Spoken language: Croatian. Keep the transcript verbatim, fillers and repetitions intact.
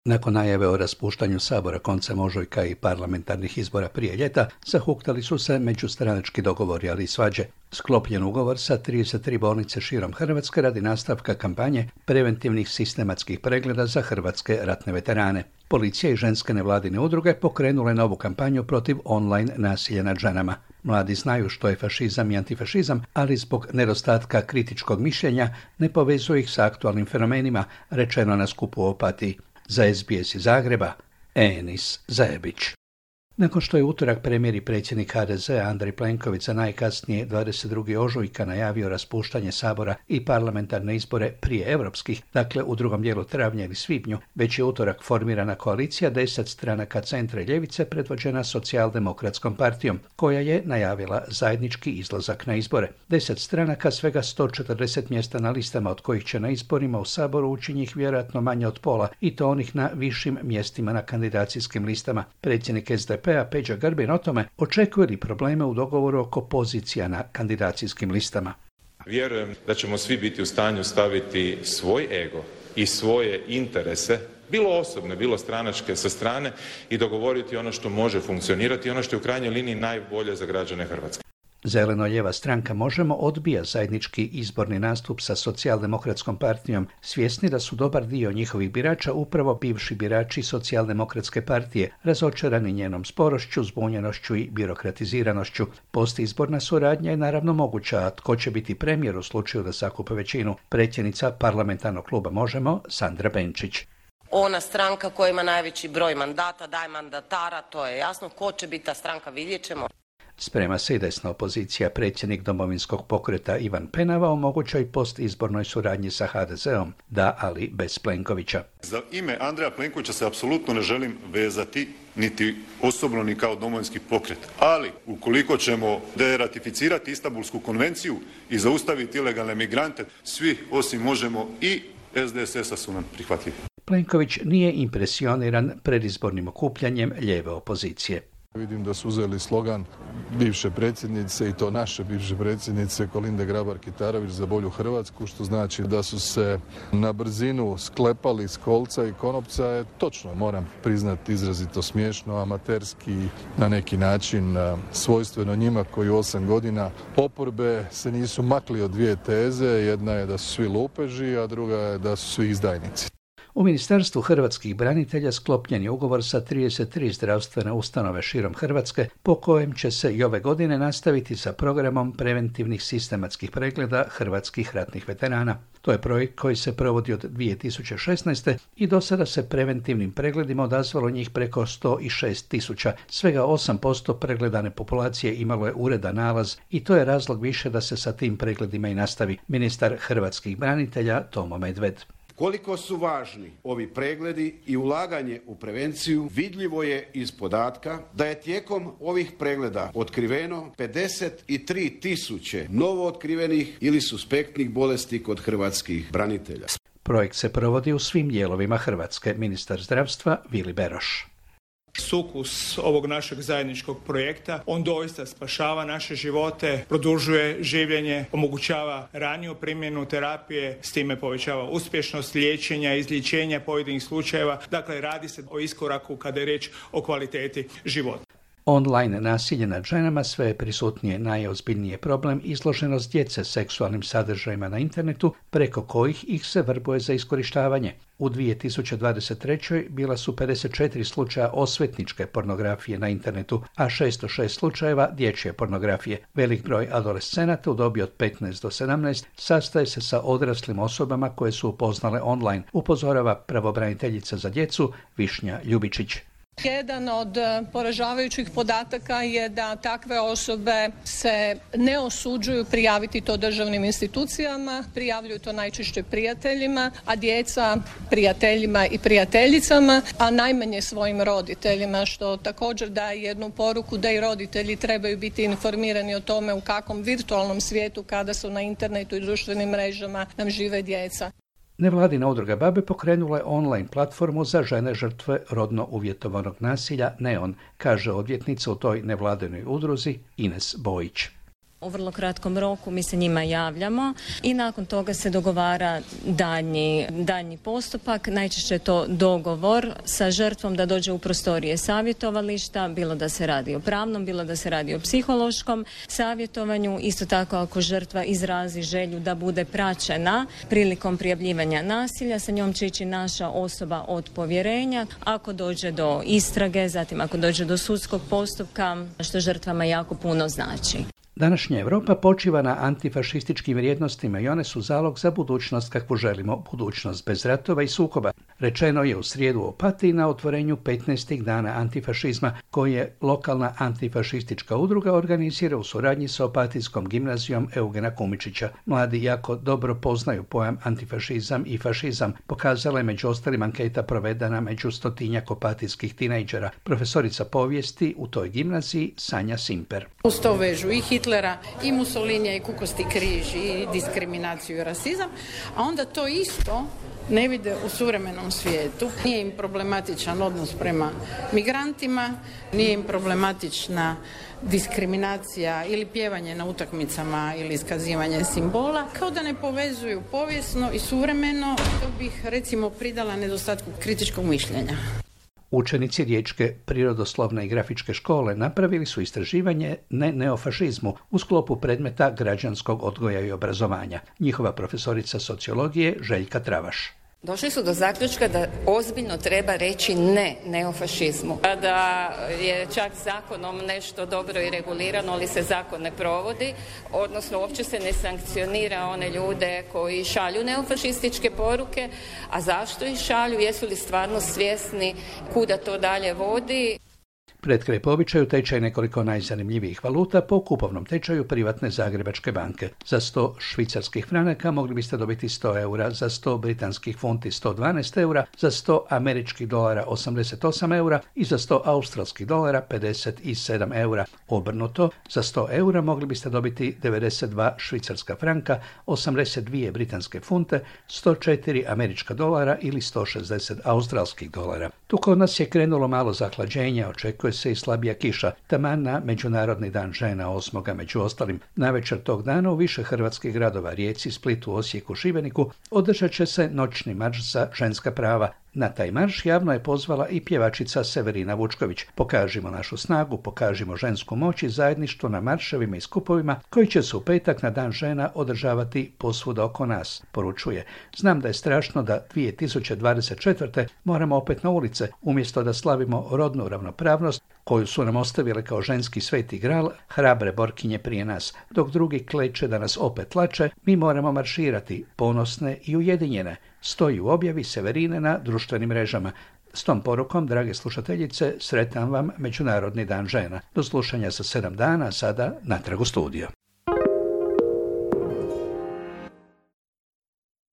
Nakon najave o raspuštanju Sabora koncem ožujka i parlamentarnih izbora prije ljeta, zahuktali su se međustranački dogovori, ali i svađe. Sklopljen ugovor sa trideset tri bolnice širom Hrvatske radi nastavka kampanje preventivnih sistematskih pregleda za hrvatske ratne veterane. Policija i ženske nevladine udruge pokrenule novu kampanju protiv online nasilja nad ženama. Mladi znaju što je fašizam i antifašizam, ali zbog nedostatka kritičkog mišljenja ne povezuju ih sa aktualnim fenomenima, rečeno na skupu u Opatiji. Za S B S iz Zagreba, Enis Zajebić. Nakon što je utorak premijer i predsjednik H D Z-a Andrej Plenković za najkasnije dvadeset drugog ožujka najavio raspuštanje Sabora i parlamentarne izbore prije europskih, dakle u drugom dijelu travnja ili svibnju, već je utorak formirana koalicija deset stranaka centra i ljevice predvođena Socijaldemokratskom partijom, koja je najavila zajednički izlazak na izbore. Deset stranaka, svega sto četrdeset mjesta na listama, od kojih će na izborima u Saboru ući njih vjerojatno manje od pola, i to onih na višim mjestima na kandidacijskim listama. Predsjednik S D P-a Peđa Grbin o tome očekuje li probleme u dogovoru oko pozicija na kandidacijskim listama. Vjerujem da ćemo svi biti u stanju staviti svoj ego i svoje interese, bilo osobne, bilo stranačke, sa strane i dogovoriti ono što može funkcionirati i ono što je u krajnjoj liniji najbolje za građane Hrvatske. Zeleno-lijeva stranka Možemo odbija zajednički izborni nastup sa Socijaldemokratskom partijom, svjesni da su dobar dio njihovih birača upravo bivši birači Socijaldemokratske partije, razočarani njenom sporošću, zbunjenošću i birokratiziranošću. Postizborna suradnja je naravno moguća, a tko će biti premijer u slučaju da sakupe većinu? Predsjednica parlamentarnog kluba Možemo, Sandra Benčić. Ona stranka koja ima najveći broj mandata daje mandatara, to je jasno. Ko će biti ta stranka, vidjet ćemo. Sprema se i desna opozicija. Predsjednik Domovinskog pokreta Ivan Penava o mogućoj postizbornoj suradnji sa H D Z-om, da, ali bez Plenkovića. Za ime Andreja Plenkovića se apsolutno ne želim vezati, niti osobno ni kao Domovinski pokret. Ali, ukoliko ćemo deratificirati Istanbulsku konvenciju i zaustaviti ilegalne migrante, svi osim Možemo i S D S S-a su nam prihvatljivi. Plenković nije impresioniran predizbornim okupljanjem lijeve opozicije. Vidim da su uzeli slogan bivše predsjednice, i to naše bivše predsjednice Kolinde Grabar-Kitarović, za bolju Hrvatsku, što znači da su se na brzinu sklepali s kolca i konopca. Je točno, moram priznati, izrazito smiješno, amaterski, na neki način svojstveno njima koji u osam godina oporbe se nisu makli od dvije teze. Jedna je da su svi lupeži, a druga je da su svi izdajnici. U Ministarstvu hrvatskih branitelja sklopljen je ugovor sa trideset tri zdravstvene ustanove širom Hrvatske, po kojem će se i ove godine nastaviti sa programom preventivnih sistematskih pregleda hrvatskih ratnih veterana. To je projekt koji se provodi od dvije tisuće šesnaeste i do sada se preventivnim pregledima odazvalo njih preko sto šest tisuća. Svega osam posto pregledane populacije imalo je uredan nalaz i to je razlog više da se sa tim pregledima i nastavi. Ministar hrvatskih branitelja Tomo Medved. Koliko su važni ovi pregledi i ulaganje u prevenciju vidljivo je iz podatka da je tijekom ovih pregleda otkriveno pedeset tri tisuće novo otkrivenih ili suspektnih bolesti kod hrvatskih branitelja. Projekt se provodi u svim dijelovima Hrvatske. Ministar zdravstva Vili Beroš. Sukus ovog našeg zajedničkog projekta, on doista spašava naše živote, produžuje življenje, omogućava raniju primjenu terapije, s time povećava uspješnost liječenja, izlječenja pojedinih slučajeva. Dakle, radi se o iskoraku kada je riječ o kvaliteti života. Online nasilje nad ženama sve je prisutnije. Najozbiljniji problem izloženost djece seksualnim sadržajima na internetu, preko kojih ih se vrbuje za iskorištavanje. U dvije tisuće dvadeset trećoj bila su pedeset četiri slučaja osvetničke pornografije na internetu, a šesto šest slučajeva dječje pornografije. Velik broj adolescenata u dobi od petnaest do sedamnaest sastaje se sa odraslim osobama koje su upoznale online, upozorava pravobraniteljica za djecu Višnja Ljubičić. Jedan od poražavajućih podataka je da takve osobe se ne osuđuju prijaviti to državnim institucijama, prijavljuju to najčešće prijateljima, a djeca prijateljima i prijateljicama, a najmanje svojim roditeljima, što također daje jednu poruku da i roditelji trebaju biti informirani o tome u kakvom virtualnom svijetu kada su na internetu i društvenim mrežama nam žive djeca. Nevladina udruga Babe pokrenula je online platformu za žene žrtve rodno uvjetovanog nasilja Neon, kaže odvjetnica u toj nevladinoj udruzi Ines Bojić. U vrlo kratkom roku mi se njima javljamo i nakon toga se dogovara daljnji, daljnji postupak. Najčešće je to dogovor sa žrtvom da dođe u prostorije savjetovališta, bilo da se radi o pravnom, bilo da se radi o psihološkom savjetovanju. Isto tako ako žrtva izrazi želju da bude praćena prilikom prijavljivanja nasilja, sa njom će ići naša osoba od povjerenja. Ako dođe do istrage, zatim ako dođe do sudskog postupka, što žrtvama jako puno znači. Današnja Europa počiva na antifašističkim vrijednostima i one su zalog za budućnost kakvu želimo, budućnost bez ratova i sukoba. Rečeno je u srijedu u Opatiji na otvorenju petnaestih dana antifašizma, koji je lokalna antifašistička udruga organizira u suradnji sa Opatijskom gimnazijom Eugena Kumičića. Mladi jako dobro poznaju pojam antifašizam i fašizam, pokazala je među ostalim anketa provedena među stotinjak opatijskih tinejdžera. Profesorica povijesti u toj gimnaziji Sanja Simper. Uz to vežu i Hitlera, i Mussolinija, i kukosti križ, i diskriminaciju i rasizam, a onda to isto ne vide u suvremenom svijetu. Nije im problematičan odnos prema migrantima, nije im problematična diskriminacija ili pjevanje na utakmicama ili iskazivanje simbola, kao da ne povezuju povijesno i suvremeno, to bih recimo pridala nedostatku kritičkog mišljenja. Učenici Riječke prirodoslovne i grafičke škole napravili su istraživanje ne neofašizmu u sklopu predmeta građanskog odgoja i obrazovanja. Njihova profesorica sociologije Željka Travaš. Došli su do zaključka da ozbiljno treba reći ne neofašizmu. Da je čak zakonom nešto dobro i regulirano, ali se zakon ne provodi, odnosno uopće se ne sankcionira one ljude koji šalju neofašističke poruke. A zašto ih šalju? Jesu li stvarno svjesni kuda to dalje vodi? Pred kraj po običaju tečaj nekoliko najzanimljivijih valuta po kupovnom tečaju privatne Zagrebačke banke. Za sto švicarskih franaka mogli biste dobiti sto eura, za sto britanskih funti sto dvanaest eura, za sto američkih dolara osamdeset osam eura i za sto australskih dolara pedeset sedam eura. Obrnuto, za sto eura mogli biste dobiti devedeset dva švicarska franka, osamdeset dvije britanske funte, sto četiri američka dolara ili sto šezdeset australskih dolara. Tu kod nas je krenulo malo zahlađenja, očekuje se i slabija kiša, taman na Međunarodni dan žena osmoga među ostalim. Navečer tog dana u više hrvatskih gradova, Rijeci, Splitu, Osijeku, Šibeniku, održat će se noćni marš za ženska prava. Na taj marš javno je pozvala i pjevačica Severina Vučković. Pokažimo našu snagu, pokažimo žensku moć i zajedništvo na marševima i skupovima koji će se u petak na dan žena održavati posvuda oko nas, poručuje. Znam da je strašno da dvije tisuće dvadeset četvrte moramo opet na ulice, umjesto da slavimo rodnu ravnopravnost koju su nam ostavile kao ženski sveti gral hrabre borkinje prije nas. Dok drugi kleče da nas opet tlače, mi moramo marširati, ponosne i ujedinjene. Stoji u objavi Severine na društvenim mrežama. S tom porukom, drage slušateljice, sretan vam Međunarodni dan žena. Do slušanja za sedam dana, sada natrag u studio.